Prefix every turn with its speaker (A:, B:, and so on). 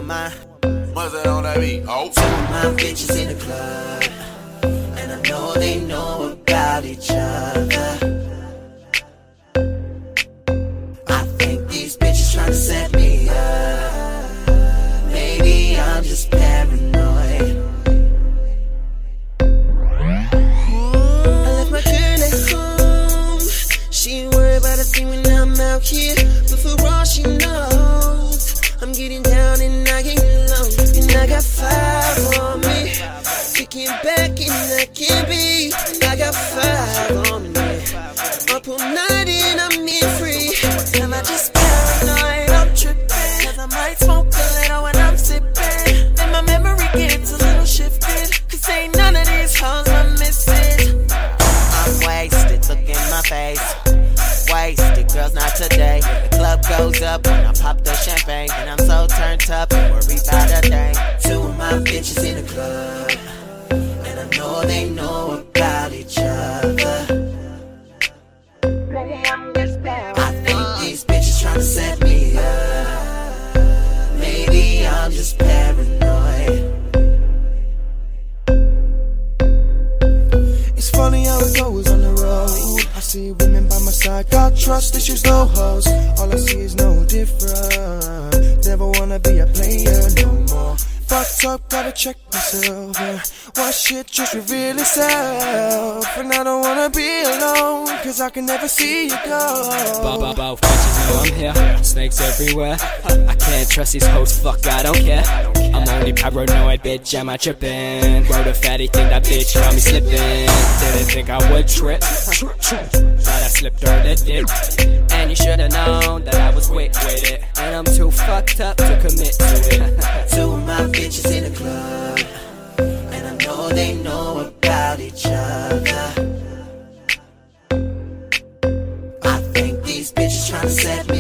A: my
B: What's that on that beat? Oh.
A: two of my bitches in the club, and I know they know about each other. I think these bitches tryna set me up. Maybe I'm just paranoid. I left my girl at home. She ain't worried about a thing when I'm out here. But for all she knows, I'm getting down and I ain't alone. And I got 5 on me, kicking back and I can't be. I got 5 on me, up all night and I'm in free. Am I just paranoid? I'm tripping, cause I might smoke a little when I'm sipping. And my memory gets a little shifted, cause ain't none of these hoes I'm missing. I'm wasted, look in my face. Wasted, girls, not today. The club goes up when I pop the champagne, and I'm so turned up and worry about a thing. Two of my bitches in the club, and I know they know about each other. I think these bitches tryna set me up. Maybe I'm just paranoid.
C: It's funny how it goes on the road. I see women by my side, got trust issues, no hoes. All I see is no different. Never wanna be a player no more. Fucked up, gotta check myself. Why shit just reveal itself? And I don't wanna be alone, cause I can never see you go.
D: Both bitches know I'm here, snakes everywhere. I can't trust these hoes, fuck, I don't care. I'm only paranoid, bitch, am I tripping? Wrote a fatty, think that bitch got me slipping. Didn't think I would trip, but I slipped her the dip. And you should've known that I was quick with it. And I'm too fucked up to commit to it.
A: Two of my bitches in the club, and I know they know about each other. I think these bitches tryna set me